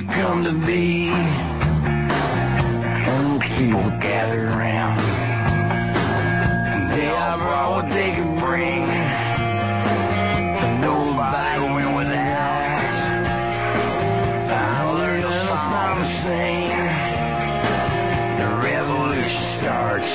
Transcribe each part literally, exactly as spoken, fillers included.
come to be. And people gather around, and they all brought what they could bring. But nobody went without. I learned a song to sing. The revolution starts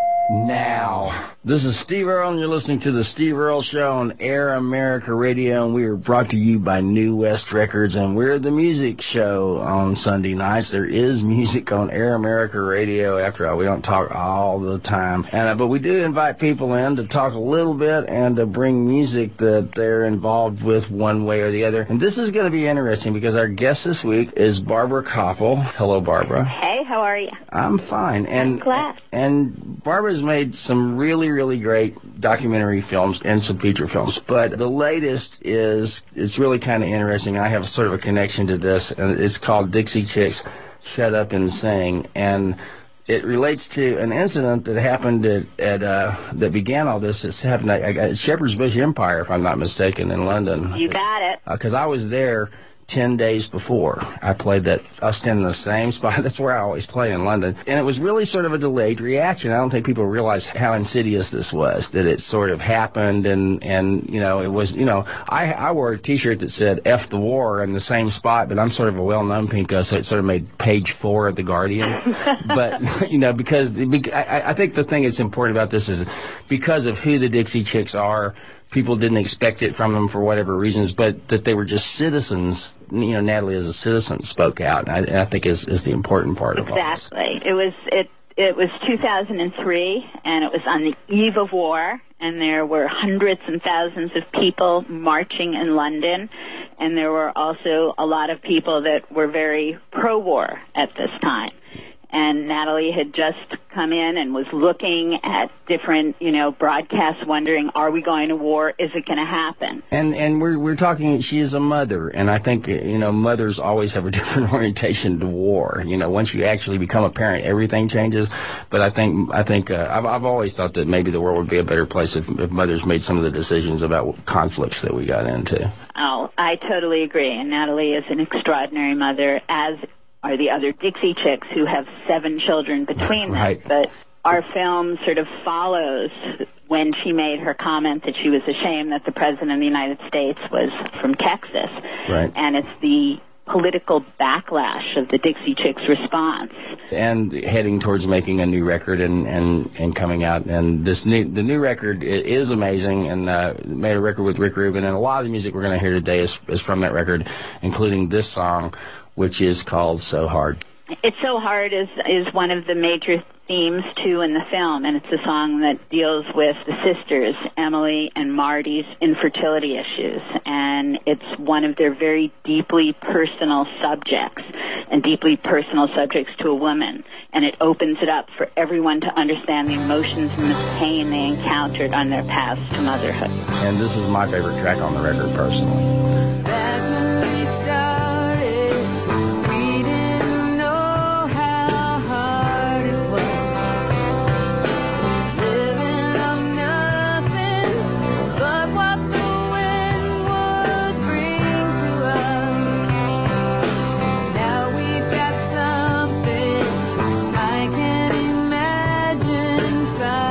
now. This is Steve Earle, and you're listening to the Steve Earle Show on Air America Radio, and we are brought to you by New West Records, and we're the music show on Sunday nights. There is music on Air America Radio. After all, we don't talk all the time, and uh, but we do invite people in to talk a little bit and to bring music that they're involved with one way or the other. And this is going to be interesting because our guest this week is Barbara Koppel. Hello, Barbara. Hey, how are you? I'm fine. And, I'm glad. And Barbara's made some really really great documentary films and some feature films, but the latest is it's really kind of interesting. I have sort of a connection to this, and it's called Dixie Chicks Shut Up and Sing, and it relates to an incident that happened at, at uh, that began all this. It's happened at, at Shepherd's Bush Empire, if I'm not mistaken, in London. You got it. Because uh, I was there ten days before. I played that, I was standing in the same spot. That's where I always play in London. And it was really sort of a delayed reaction. I don't think people realize how insidious this was, that it sort of happened and, and you know, it was, you know, I, I wore a t-shirt that said F the war in the same spot, but I'm sort of a well-known pinko, so it sort of made page four of The Guardian. But, you know, because, I, I think the thing that's important about this is because of who the Dixie Chicks are, people didn't expect it from them for whatever reasons, but that they were just citizens. You know, Natalie as a citizen spoke out, and I, and I think is is the important part of all this. Exactly. It was it it was two thousand three, and it was on the eve of war, and there were hundreds and thousands of people marching in London, and there were also a lot of people that were very pro-war at this time. And Natalie had just come in and was looking at different, you know, broadcasts, wondering, are we going to war? Is it going to happen? And and we're we're talking. She is a mother, and I think you know mothers always have a different orientation to war. You know, once you actually become a parent, everything changes. But I think I think uh, I've I've always thought that maybe the world would be a better place if, if mothers made some of the decisions about conflicts that we got into. Oh, I totally agree. And Natalie is an extraordinary mother, as are the other Dixie Chicks, who have seven children between them. Right. But our film sort of follows when she made her comment that she was ashamed that the President of the United States was from Texas. Right. And it's the political backlash of the Dixie Chicks' response. And heading towards making a new record and, and, and coming out. And this new the new record is amazing, and uh, made a record with Rick Rubin. And a lot of the music we're going to hear today is, is from that record, including this song, which is called So Hard. It's So Hard is is one of the major themes, too, in the film, and it's a song that deals with the sisters, Emily and Marty's infertility issues, and it's one of their very deeply personal subjects, and deeply personal subjects to a woman, and it opens it up for everyone to understand the emotions and the pain they encountered on their path to motherhood. And this is my favorite track on the record, personally.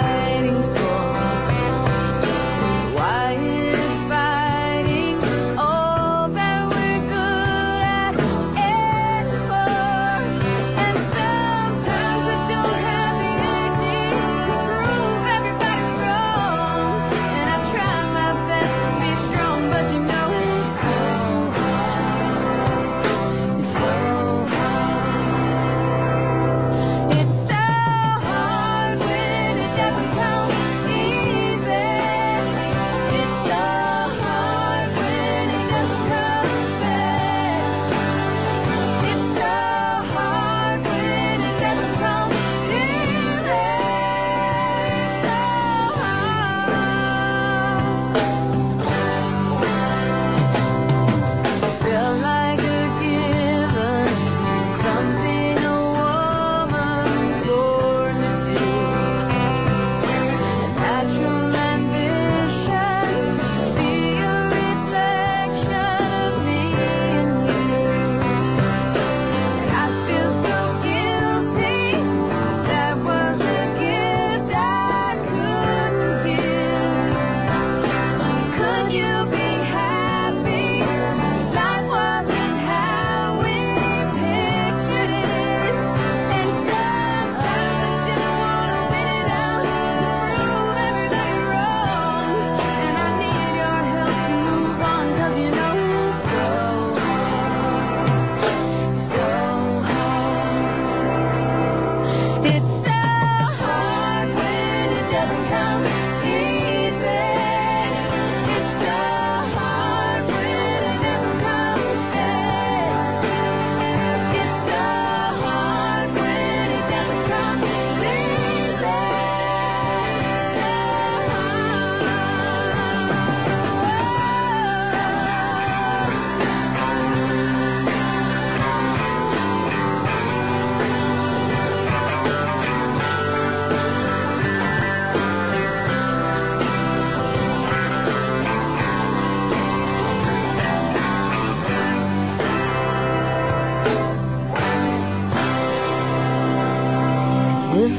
Why is fighting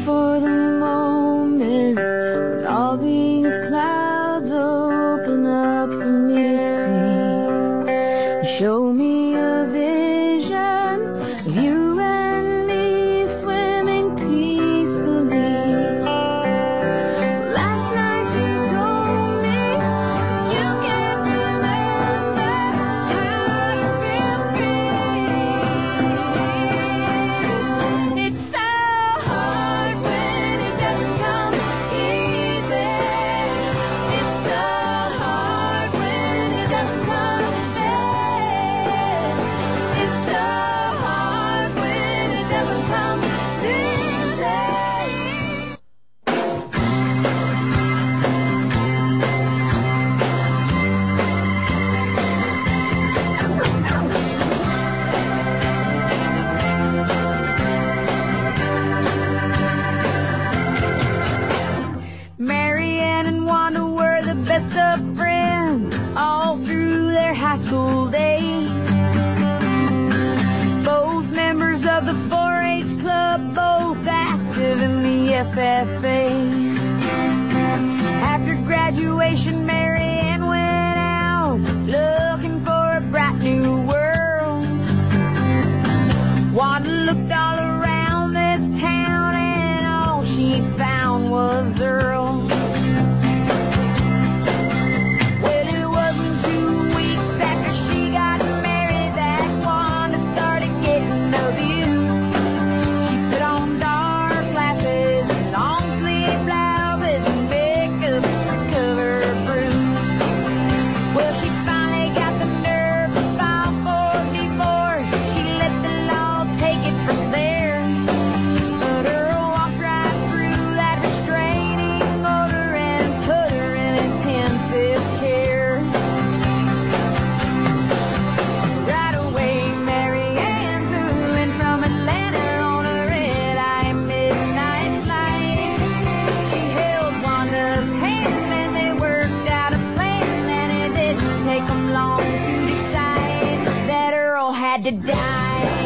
for the moment when all these clouds open up for me to see. Show me a vision of you and me swimming peacefully. Last night you told me you can't remember how to feel free. It's so hard when it doesn't come easy. It's so hard when it doesn't come fast. It's so hard when it doesn't come easy. Marianne and Wanda were the best of friends all through their high school days. Both members of the four H club, both active in the F F A. After graduation, Marianne went out looking for a bright new world. Wanda looked all around this town and all she found was Earl. Well, it wasn't two weeks after she got married that Wanda started getting the view. She put on dark glasses and long sleeve blouses and makeup to cover her bruise. Well, she finally got the nerve to file for divorce. She let the law take it from there. But Earl walked right through that restraining order and put her in intensive care. Right away, Marianne flew in from Atlanta on a red-eye midnight flight. She held Wanda's hand and they worked out a plan, and it didn't take them long to decide that Earl had to die.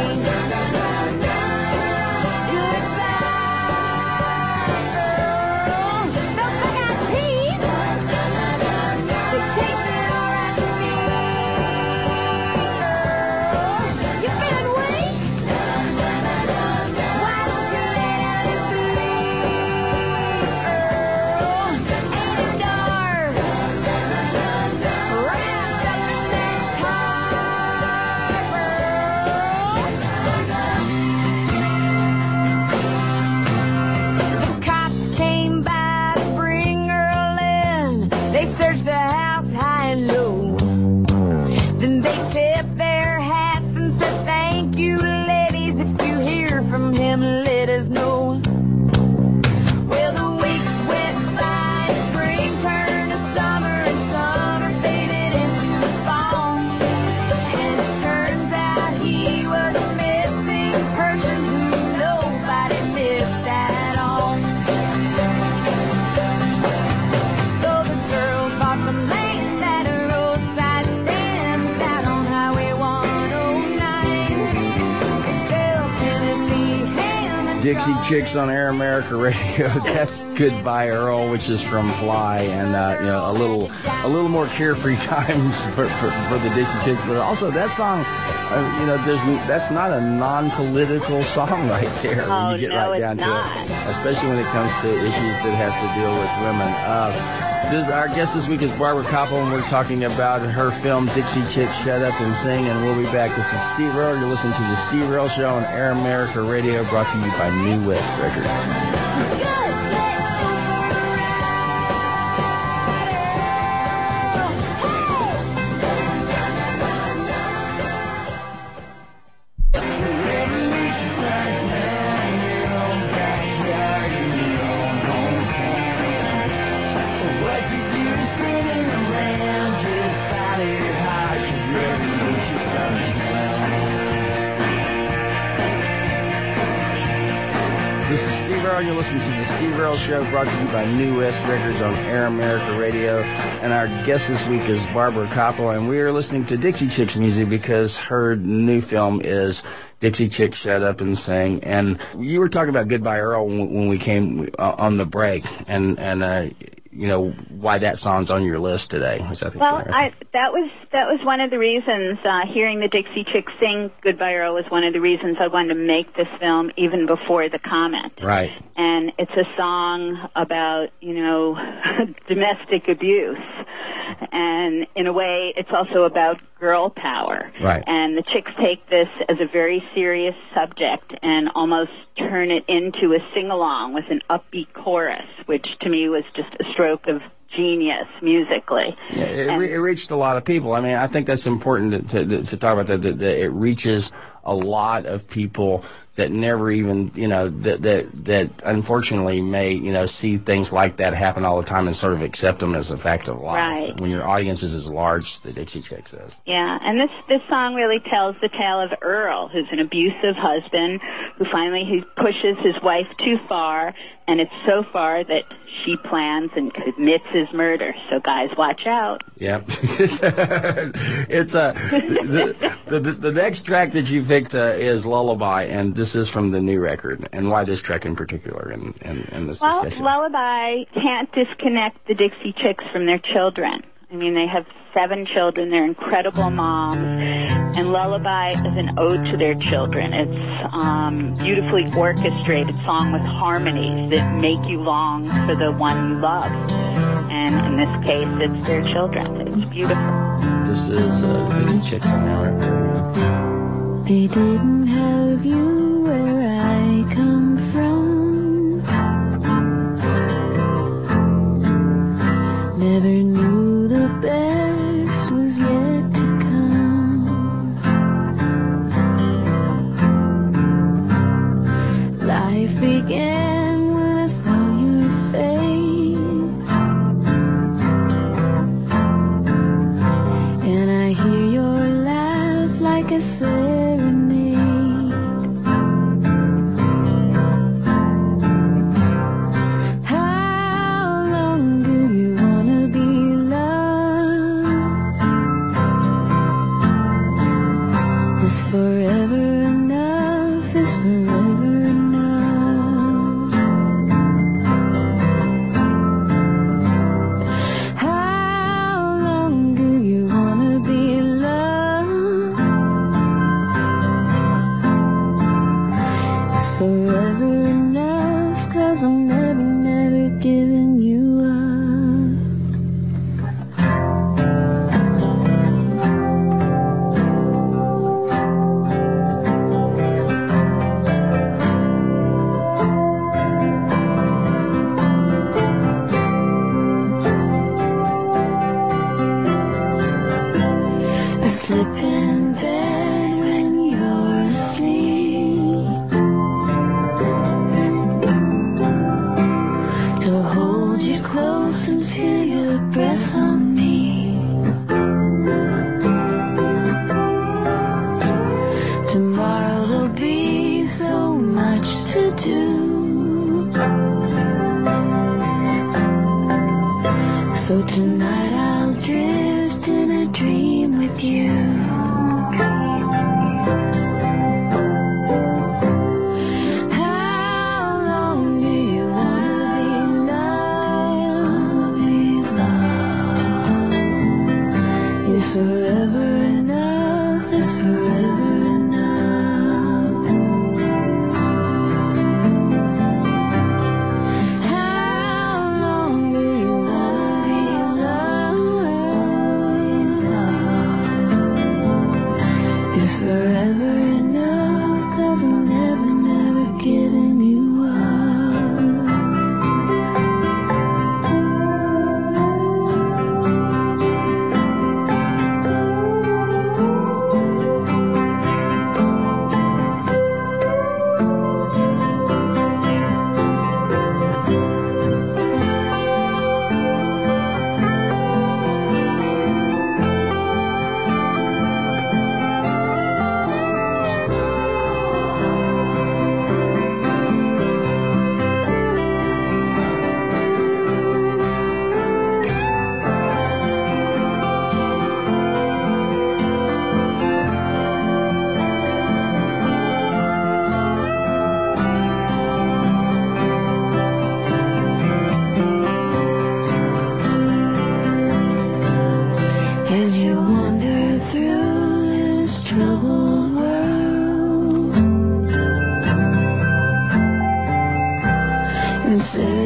Dixie Chicks on Air America Radio. That's Goodbye Earl, which is from Fly, and uh, you know, a little, a little more carefree times for, for, for the Dixie Chicks. But also that song, uh, you know, there's that's not a non-political song right there. Oh, when you get no, right it's down not. to it, especially when it comes to issues that have to deal with women. Uh, This, our guest this week is Barbara Koppel, and we're talking about her film Dixie Chicks, Shut Up and Sing, and we'll be back. This is Steve Earle. You're listening to the Steve Earle Show on Air America Radio, brought to you by New West Records. You're listening to the Steve Earle Show, brought to you by New West Records on Air America Radio. And our guest this week is Barbara Koppel, and we are listening to Dixie Chicks music because her new film is Dixie Chicks Shut Up and Sing. And you were talking about Goodbye Earl when, when we came uh, on the break, and, and uh, you know, why that song's on your list today, which I think Well, I, that was that was one of the reasons, uh, hearing the Dixie Chicks sing Goodbye Earl was one of the reasons I wanted to make this film even before the comment. Right. And it's a song about, you know, domestic abuse. And in a way, it's also about girl power. Right. And the Chicks take this as a very serious subject and almost turn it into a sing-along with an upbeat chorus, which to me was just a stroke of genius musically. Yeah, it, re- it reached a lot of people. I mean, I think that's important to, to, to talk about that, that, that it reaches a lot of people that never even, you know, that, that, that unfortunately may, you know, see things like that happen all the time and sort of accept them as a fact of life. Right. When your audience is as large as the Dixie Chicks is. Yeah, and this, this song really tells the tale of Earl, who's an abusive husband who finally he pushes his wife too far, and it's so far that she plans and commits his murder. So guys, watch out. Yep. It's a, the, the, the, the next track that you picked uh, is Lullaby, and this is from the new record. And why this track in particular in, in, in this Well, discussion? Lullaby can't disconnect the Dixie Chicks from their children. I mean, they have seven children. They're incredible moms. And Lullaby is an ode to their children. It's um, beautifully orchestrated song with harmonies that make you long for the one you love. And in this case, it's their children. It's beautiful. This is uh, Dixie Chicks on our record. They didn't have you where I come from. Never knew the best was yet to come. Life began when I saw your face, and I hear your laugh like a serenade. How long do you wanna be loved? Is forever enough? Is forever enough? How long do you wanna be loved? Is forever enough? 'Cause I'm never, never giving you up. I slip in bed when you're asleep to hold you close and feel your breath on me. Tomorrow there'll be so much to do, so tonight I'll drift in a dream with you. How long do you wanna be loved? Be loved. Is forever enough? Is forever enough? How long do you wanna be loved?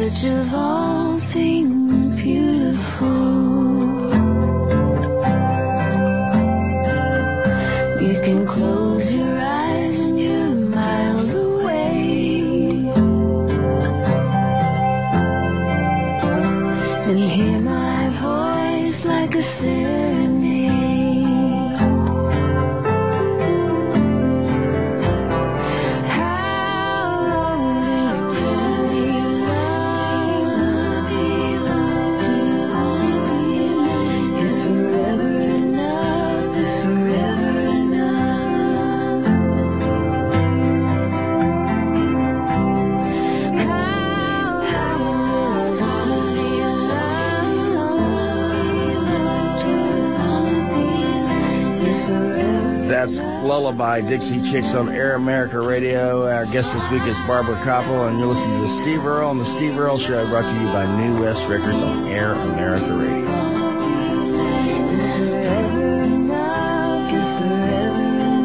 search of all things beautiful. You can close your eyes and you're miles away, and hear my voice like a serenade. That's Lullaby, Dixie Chicks on Air America Radio. Our guest this week is Barbara Koppel, and you're listening to Steve Earle on the Steve Earle Show, brought to you by New West Records on Air America Radio. It's forever enough, it's forever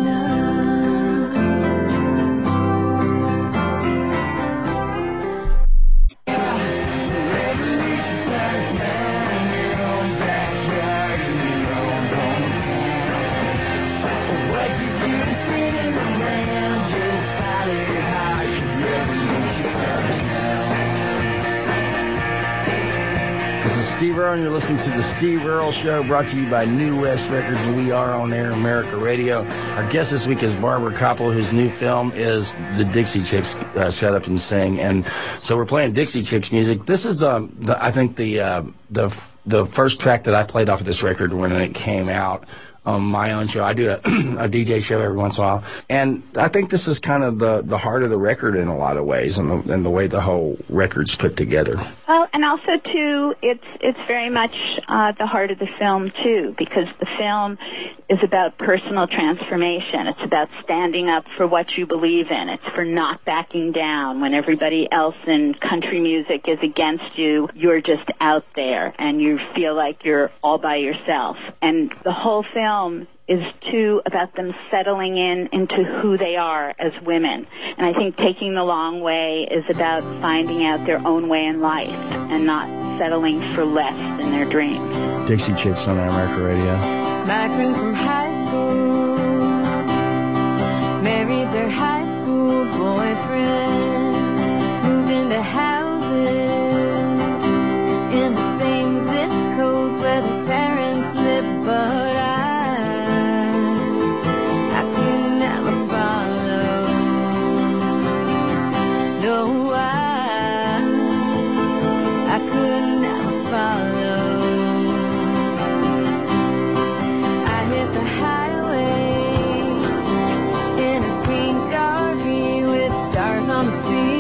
Steve Earle, and you're listening to the Steve Earle Show, brought to you by New West Records, and we are on Air America Radio. Our guest this week is Barbara Koppel, whose new film is The Dixie Chicks, uh, Shut Up and Sing. And so we're playing Dixie Chicks music. This is the, the I think the uh, the the first track that I played off of this record when it came out. On my own show. I do a, a D J show every once in a while. And I think this is kind of the, the heart of the record in a lot of ways, and the, and the way the whole record's put together. Well, and also, too, it's it's very much uh, the heart of the film, too, because the film is about personal transformation. It's about standing up for what you believe in. It's for not backing down. When everybody else in country music is against you, you're just out there, and you feel like you're all by yourself. And the whole film is too about them settling in into who they are as women. And I think Taking the Long Way is about finding out their own way in life and not settling for less than their dreams. Dixie Chicks on America Radio. My friends from high school married their high school boyfriends, moved into houses in the same zip codes where their parents lived, but on the sea.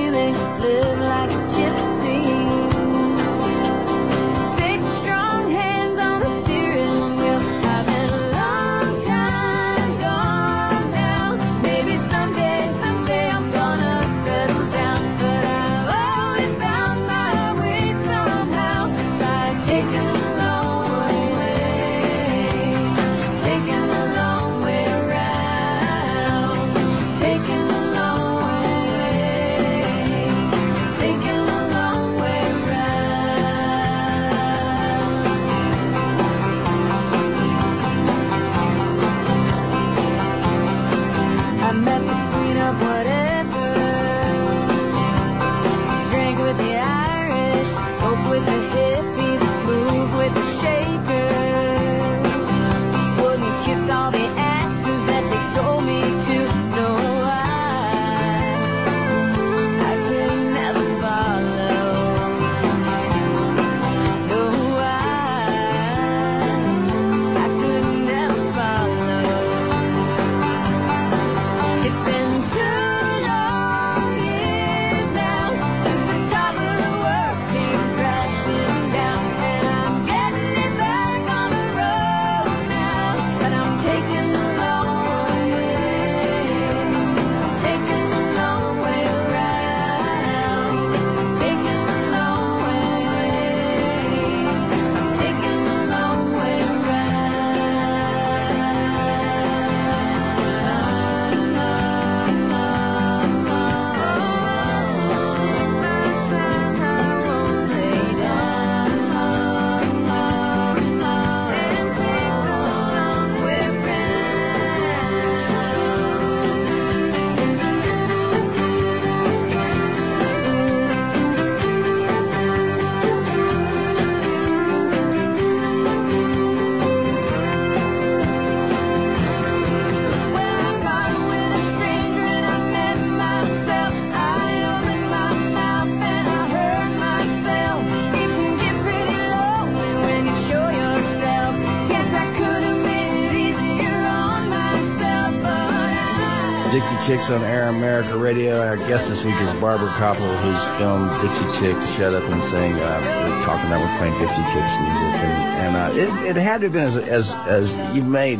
Dixie Chicks on Air America Radio. Our guest this week is Barbara Koppel, whose film Dixie Chicks, Shut Up and Sing. Uh, we're talking about we're playing Dixie Chicks music, and, and uh, it, it had to have been as as as you've made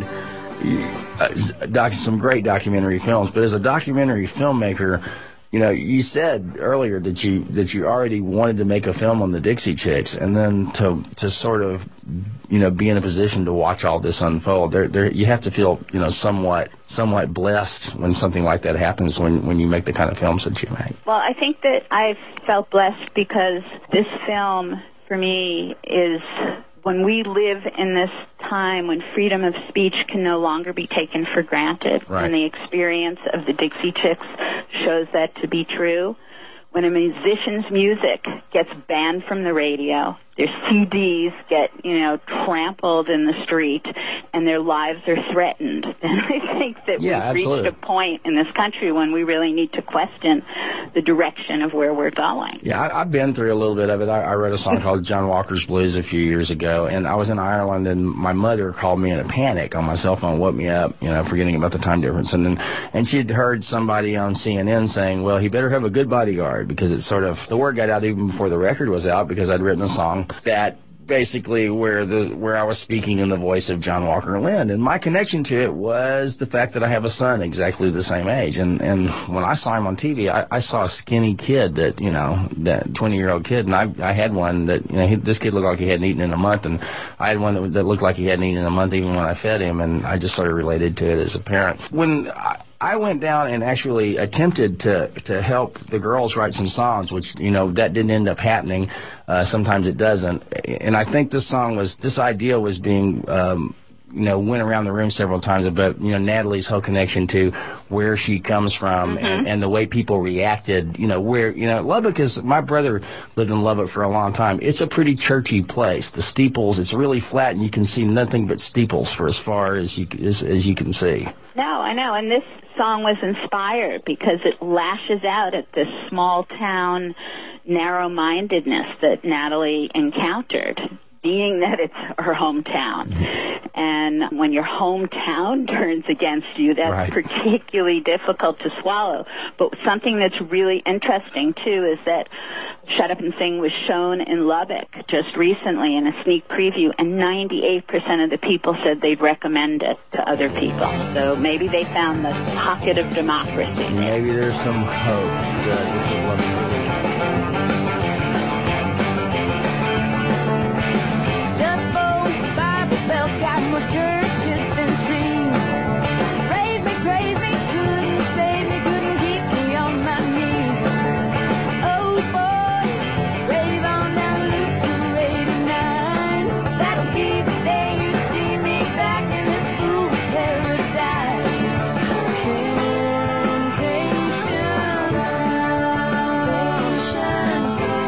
uh, doc, some great documentary films, but as a documentary filmmaker, you know, you said earlier that you that you already wanted to make a film on the Dixie Chicks, and then to to sort of, you know, be in a position to watch all this unfold. There, there, you have to feel, you know, somewhat somewhat blessed when something like that happens when when you make the kind of films that you make. Well, I think that I've felt blessed because this film, for me, is when we live in this time when freedom of speech can no longer be taken for granted, right. and the experience of the Dixie Chicks shows that to be true. When a musician's music gets banned from the radio, their C Ds get, you know, trampled in the street, and their lives are threatened, then I think that yeah, we've absolutely. reached a point in this country when we really need to question the direction of where we're going. Yeah, I, I've been through a little bit of it. I, I wrote a song called John Walker's Blues a few years ago, and I was in Ireland, and my mother called me in a panic on my cell phone, woke me up, you know, forgetting about the time difference, and then, and she'd heard somebody on C N N saying, well, he better have a good bodyguard, because it's sort of, the word got out even before the record was out, because I'd written a song that basically where the where I was speaking in the voice of John Walker Lindh, and my connection to it was the fact that I have a son exactly the same age, and and when I saw him on T V, I, I saw a skinny kid that, you know, that twenty year old kid, and I I had one that, you know, he, this kid looked like he hadn't eaten in a month, and I had one that, that looked like he hadn't eaten in a month even when I fed him, and I just sort of related to it as a parent. When I, I went down and actually attempted to to help the girls write some songs, which, you know, that didn't end up happening. Uh, sometimes it doesn't. And I think this song was, this idea was being, um, you know, went around the room several times about, you know, Natalie's whole connection to where she comes from, Mm-hmm. and, and the way people reacted, you know, where, you know, Lubbock is, my brother lived in Lubbock for a long time. It's a pretty churchy place. The steeples, it's really flat, and you can see nothing but steeples for as far as you, as, as you can see. No, I know, and this song was inspired because it lashes out at this small town narrow-mindedness that Natalie encountered, being that it's her hometown. And when your hometown turns against you, that's Right. particularly difficult to swallow. But something that's really interesting, too, is that Shut Up and Sing was shown in Lubbock just recently in a sneak preview, and ninety-eight percent of the people said they'd recommend it to other people. So maybe they found the pocket of democracy. Maybe there's some hope that this is Lubbock. Dust Bowl, Bible Belt, got more churches than trees. Raised me crazy, couldn't save me, couldn't keep me on my knees. Oh boy, rave on down Luke two eighty-nine. That'll be the day you see me back in this fool paradise. Temptation, salvation.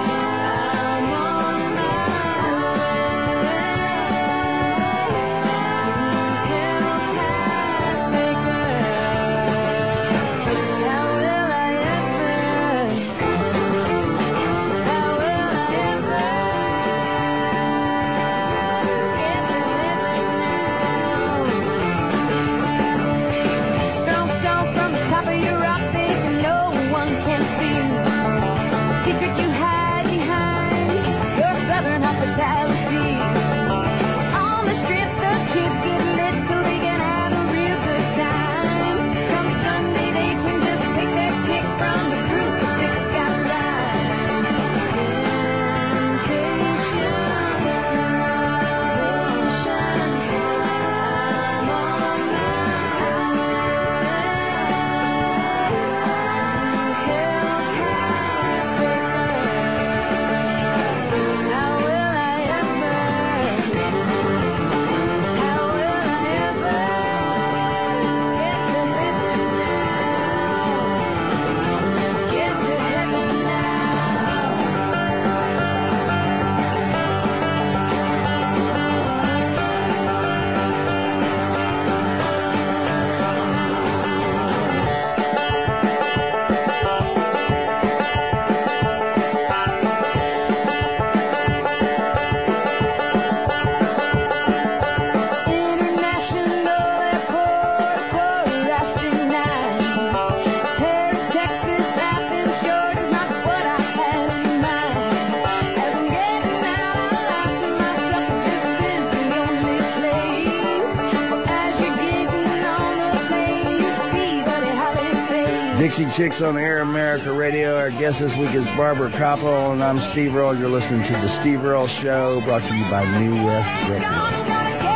Dixie Chicks on Air America Radio. Our guest this week is Barbara Koppel, and I'm Steve Earle. You're listening to The Steve Earle Show, brought to you by New West Records.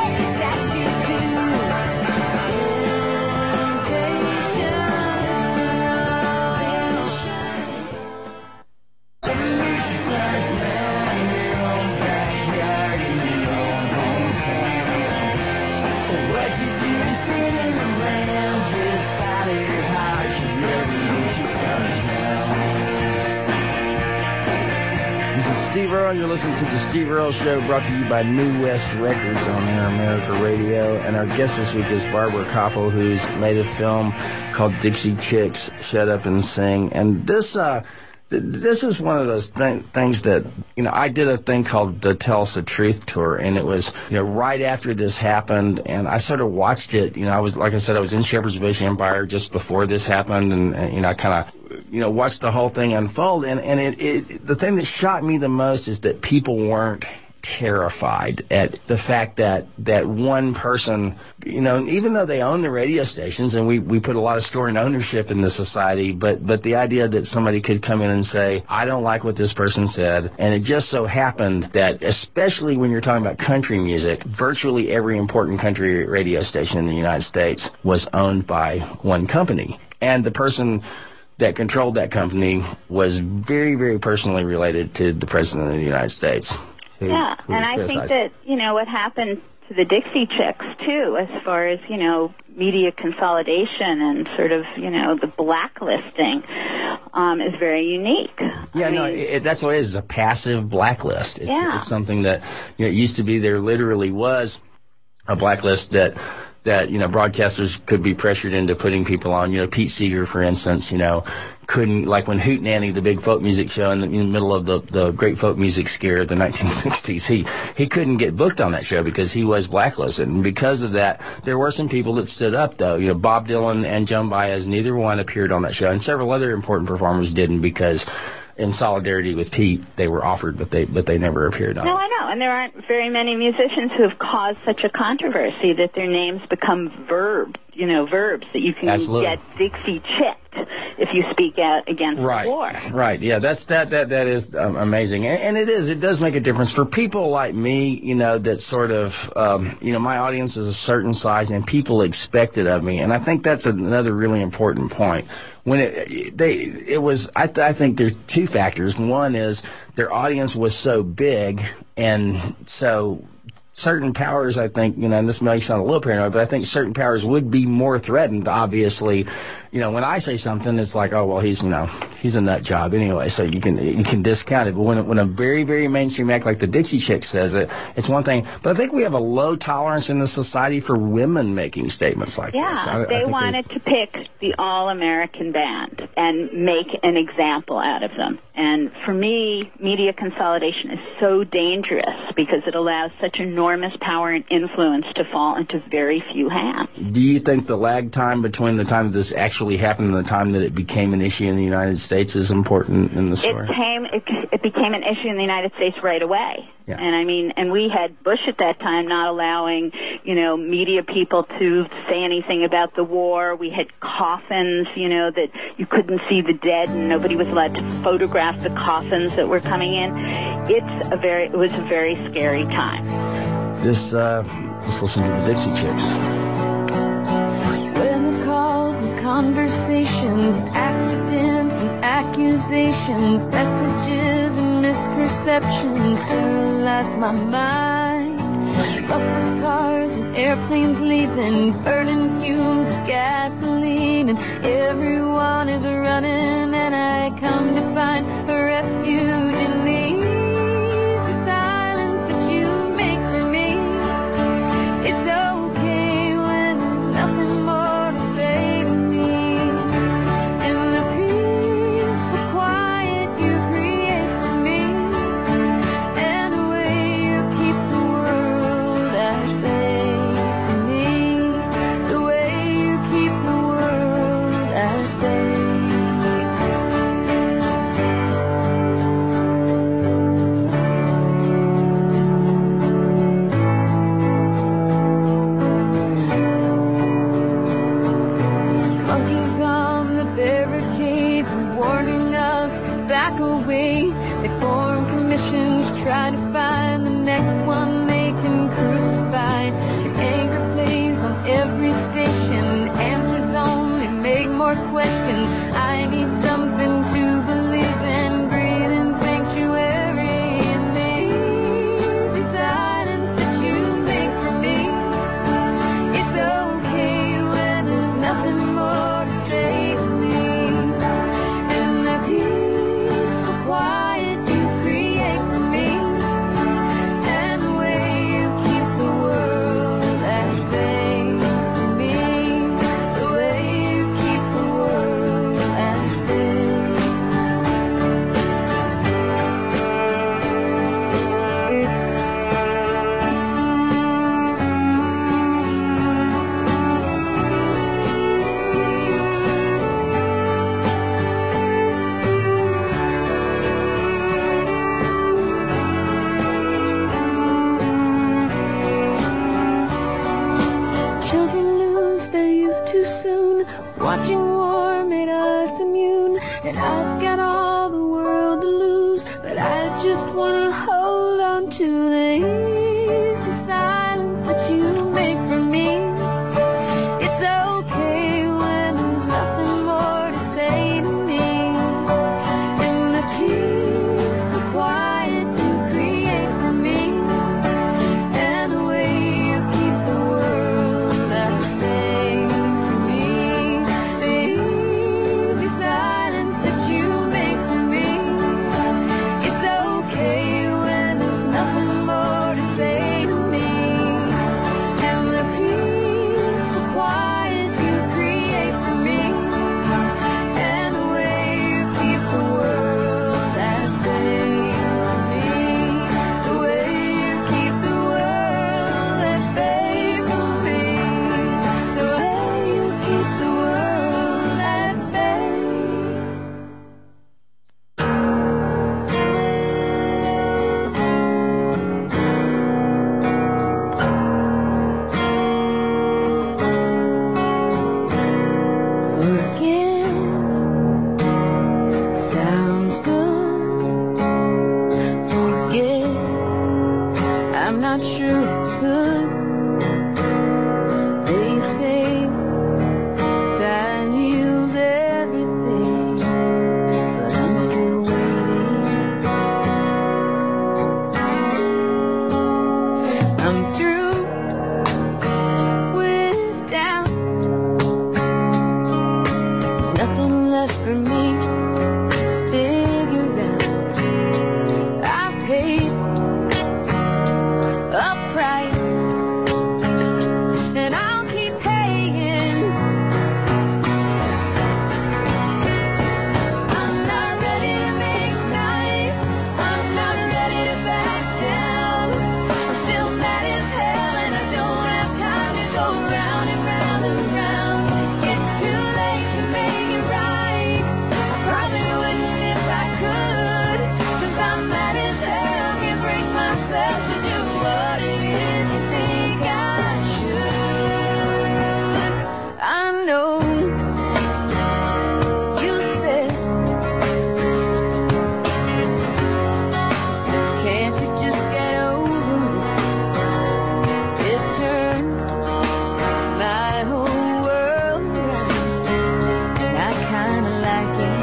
Steve Earle, you're listening to the Steve Earle Show, brought to you by New West Records on Air America Radio. And our guest this week is Barbara Koppel, who's made a film called Dixie Chicks, Shut Up and Sing. And this, uh, th- this is one of those th- things that, you know, I did a thing called the Tell Us the Truth Tour, and it was, you know, right after this happened, and I sort of watched it. You know, I was, like I said, I was in Shepherd's Bush Empire just before this happened, and, and you know, I kind of, you know, watched the whole thing unfold, and, and it, it, the thing that shocked me the most is that people weren't terrified at the fact that, that one person, you know, even though they own the radio stations, and we, we put a lot of store and ownership in the society, but, but the idea that somebody could come in and say, I don't like what this person said, and it just so happened that, especially when you're talking about country music, virtually every important country radio station in the United States was owned by one company, and the person that controlled that company was very, very personally related to the President of the United States. Who, yeah, who and I think that, you know, what happened to the Dixie Chicks, too, as far as, you know, media consolidation and sort of, you know, the blacklisting, um, is very unique. Yeah, I no, mean, it, that's what it is, a passive blacklist. It's, yeah. it's something that, you know, it used to be there literally was a blacklist that that, you know, broadcasters could be pressured into putting people on. You know, Pete Seeger, for instance, you know, couldn't, like when Hootenanny, the big folk music show in the, in the middle of the, the great folk music scare of the nineteen sixties, he, he couldn't get booked on that show because he was blacklisted. And because of that, there were some people that stood up, though. You know, Bob Dylan and Joan Baez, neither one appeared on that show. And several other important performers didn't because, in solidarity with Pete, they were offered, but they but they never appeared on No, it. I know, and there aren't very many musicians who have caused such a controversy that their names become verbs, you know, verbs that you can Absolutely. get Dixie chicked if you speak out against Right, the war. right, yeah, that's that that that is um, amazing, and, and it is. It does make a difference for people like me, you know, that sort of, um, you know, my audience is a certain size, and people expect it of me, and I think that's another really important point. When it they it was, I, th- I think there's two factors. One is their audience was so big, and so certain powers, I think, you know, and this may sound a little paranoid, but I think certain powers would be more threatened, obviously. You know, when I say something, it's like, oh, well, he's, you know, he's a nut job anyway, so you can you can discount it. But when, when a very, very mainstream act like the Dixie Chicks says it, it's one thing. But I think we have a low tolerance in the society for women making statements like Yeah, this. I, they I think wanted to pick the all-American band and make an example out of them. And for me, media consolidation is so dangerous because it allows such enormous power and influence to fall into very few hands. Do you think the lag time between the time that this actually happened and the time that it became an issue in the United States is important in the story? It came, it, it became an issue in the United States right away. Yeah. And I mean, and we had Bush at that time not allowing, you know, media people to say anything about the war. We had coffins, you know, that you couldn't see the dead and nobody was allowed to photograph the coffins that were coming in. It's a very, it was a very scary time. This, uh, let's listen to the Dixie Chicks. When the calls and conversations, accidents and accusations, messages and misperceptions paralyze my mind. Buses, cars, and airplanes leaving, burning fumes of gasoline, and everyone is running, and I come to find a refuge in these. The silence that you make for me, it's okay when there's nothing more to say to me. In the peaceful quiet you create for me, and the way you keep the world at bay for me, the way you keep the world at bay. away. They form commissions, try to find the next one they can crucify. Anchor plays on every station, answers only make more questions. I need something to believe in, breathe in sanctuary in the easy silence that you make for me. It's okay when there's nothing more to say to me. And the peaceful quiet you create for me, and the way you keep the world at bay for me, the way you keep the world at bay. Children lose their youth too soon. Watching war made us immune. And I've got all the world to lose, but I just wanna hold on to the easy silence that you make for me. It's okay when there's nothing more to say to me. And the peaceful quiet you create for me, and the way you keep the world at bay for me, the easy silence that you make for me. It's okay when there's nothing more to say to me. And the peaceful quiet you create for me, and the way you keep the world at bay for me, the way you keep the world at bay for me, the way you keep the world at bay. Forget sounds good. Forget, I'm not sure it could. They say time heals everything, but I'm still waiting. I'm through with doubt. There's nothing left for me to figure out. I've paid a price, and I'll keep paying. I'm not ready to make nice. I'm not ready to back down. I'm still mad as hell, and I don't have time to go round and round and round. It's too late to make it right. I probably wouldn't if I could, 'cause I'm mad as hell. Can't bring myself to do what it is you think I should. I know you said, can't you just get over it? It turned my whole world around, and I kinda like it.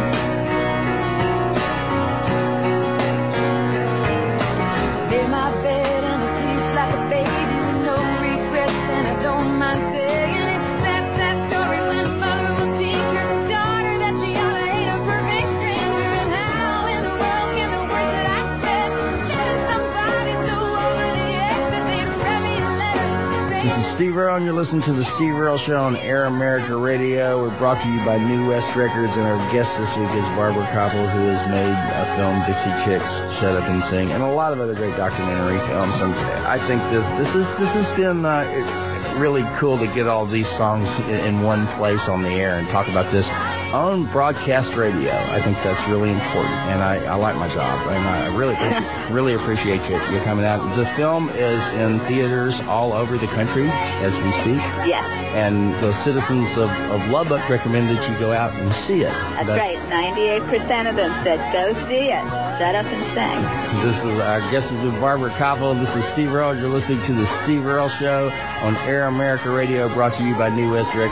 Made my bed and I sleep like a baby with no regrets, and I don't mind saying it's a sad, sad story when a mother will teach her daughter that she ought to hate a perfect stranger. And how in the world can the words that I said send somebody so over the edge that they'd write me a letter saying This is Steve Earle, and you're listening to the Steve Earle Show on Air America Radio. We're brought to you by New West Records, and our guest this week is Barbara Koppel, who has made a film, Dixie Chicks, Shut Up and Sing, and a lot of other great documentary films. And I think this this is this has been uh, it, really cool to get all these songs in, in one place on the air and talk about this on broadcast radio. I think that's really important, and I, I like my job, and I really really appreciate you, you coming out. The film is in theaters all over the country as we speak. Yes. And the citizens of, of Lubbock recommend that you go out and see it. That's, That's right. ninety-eight percent of them said, go see it. Shut up and sing. This is our guest is with Barbara Koppel. This is Steve Earle. You're listening to the Steve Earle Show on Air America Radio, brought to you by New West Records.